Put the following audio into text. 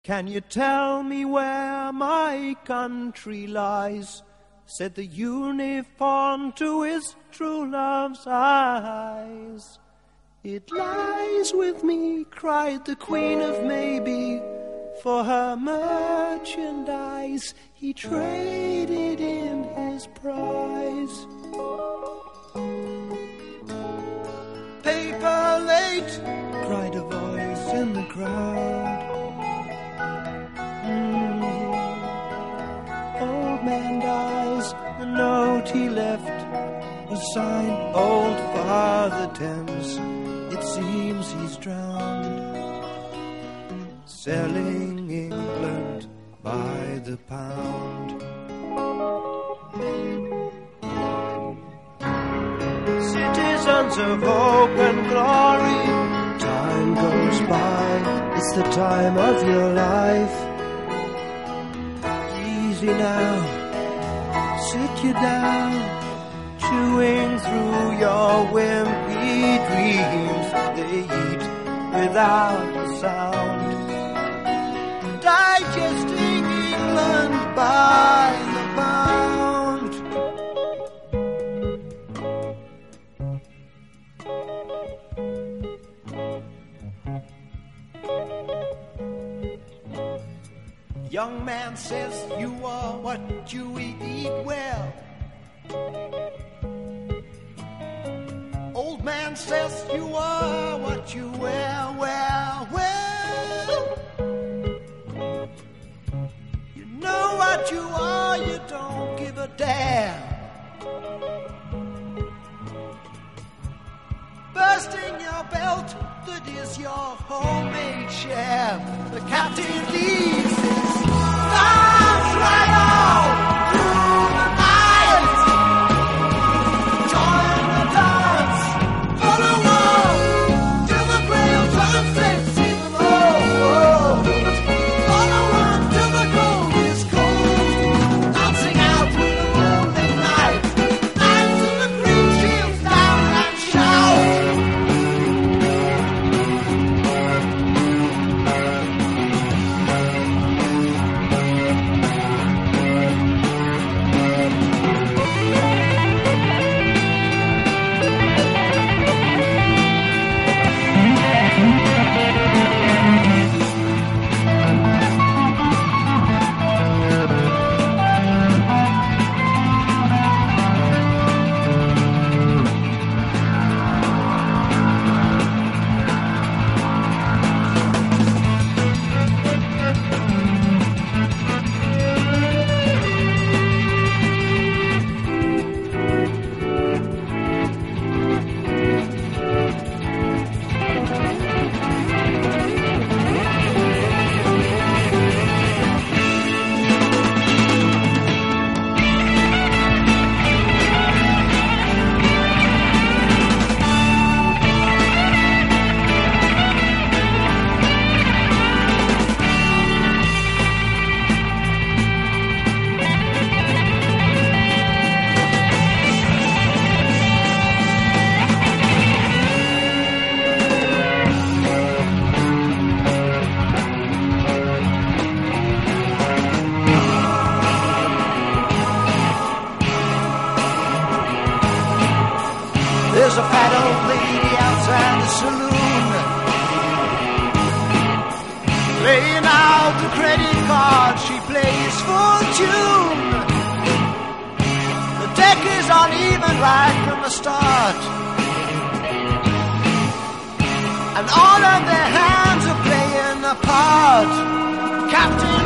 Can you tell me where my country lies? Said the unicorn to his true love's eyes. It lies with me, cried the Queen of Maybe. For her merchandise he traded in his prize. Paper late, cried a voice in the crowd. Old man dies, the note he left was signed Old Father Thames. It seems he's drowned, selling England by the pound. Citizens of hope and glory, time goes by, it's the time of your life. Easy now, sit you down, chewing through your wimpy dreams. They eat without a sound, digesting England by the pound. Young man says you are what you eat well. Old man says you are what you wear, well, well. You know what you are, you don't give a damn. Bursting your belt, that is your homemade sham. The captain leaves his arms right out through the night. Join the dance, follow on till the grail transcends even low. Follow on till the gold is cold, dancing out with the moonlit night. Knights in the green shields down and shout. There's a fat old lady outside the saloon, laying out the credit card, she plays for tune. The deck is uneven right from the start, and all of their hands are playing a part. Captain